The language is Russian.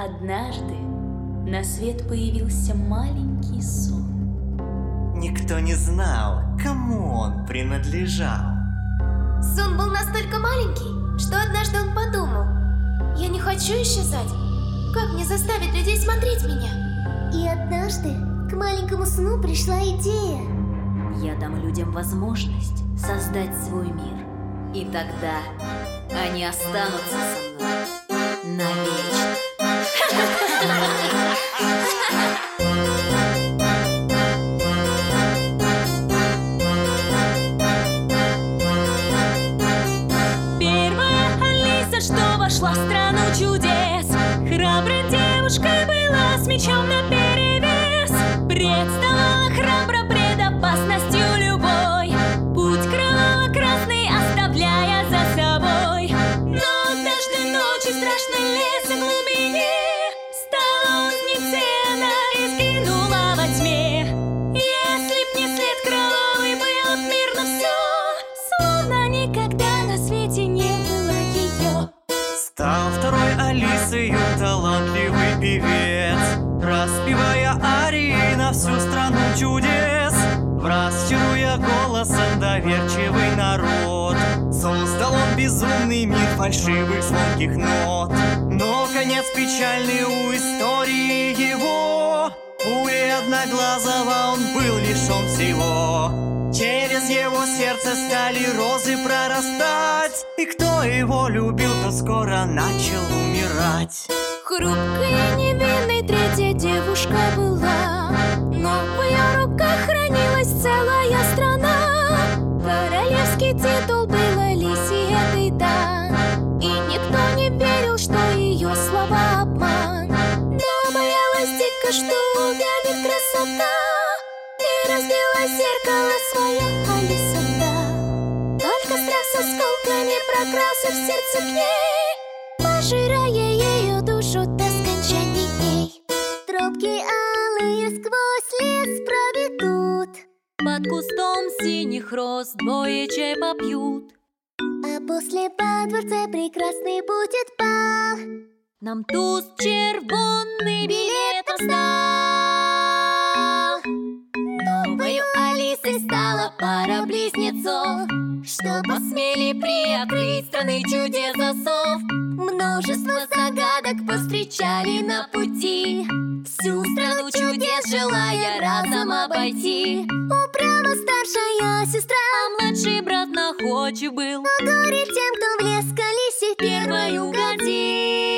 Однажды на свет появился маленький сон. Никто не знал, кому он принадлежал. Сон был настолько маленький, что однажды он подумал: я не хочу исчезать. Как мне заставить людей смотреть меня? И однажды к маленькому сну пришла идея. Я дам людям возможность создать свой мир. И тогда они останутся со мной навечно. Первая Алиса, что вошла в страну чудес, храброй девушкой была с мечом наперевес. Представала храбро пред опасностью любой, путь кроваво-красный оставляя за собой. Но однажды ночью в страшной лесоглубине стала узницей она и сгинула во тьме. Если б не след кровавый, было б мирно все, словно никогда на свете не было ее. Стал второй Алисою талантливый певец, распевая арии на всю страну чудес. Враз чаруя голосом доверчивый народ, создал он безумный мир фальшивых звонких нот. Но конец печальный у истории его, пулей одноглазого он был лишен всего. Через его сердце стали розы прорастать, и кто его любил, то скоро начал умирать. Хрупкая, невинной третья девушка была, но в ее руках хранилась целая страна. Королевский титул был Алисе этой, да, и никто не верил, что ее слова обман. Но боялась дико, что увянет красота, и разбила зеркало свое Алиса, да. Только страх с осколками прокрался в сердце к ней, пожирая ее душу до скончания дней. Тропки алые сквозь лес проведут, Под кустом синих роз двое чай попьют. а после во дворце прекрасный будет бал. Нам туз червонный билетом стал. Новою Алисой стала пара близнецов, что посмели приоткрыть страны чудес засов. Множество загадок повстречали на пути, всю страну чудес желая разом обойти. Упрямо старшая сестра, А младший брат находчив был, но горе тем, кто в лес к Алисе первой угодил.